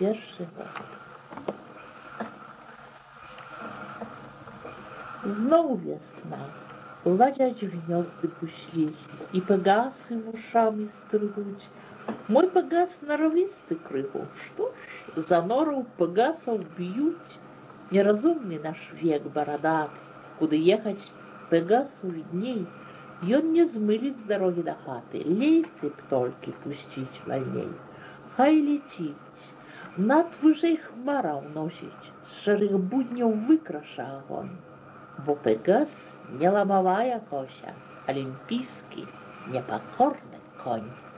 pierwszy raz. Znowu wiosna, ладять в гнезды пущей, и пегасы ушами стригуть. Мой пегас норовистый крыгу, что ж, за нору пегасов бьют. Неразумный наш век бородатый, куда ехать пегасу видней, и он не змылит с дороги до хаты, лей цепь только пустить вольней. Хай летить, над выжей хмара уносить, с шарых буднев выкраша огонь. Бо пегас не ломовая кося, олимпийский непокорный конь.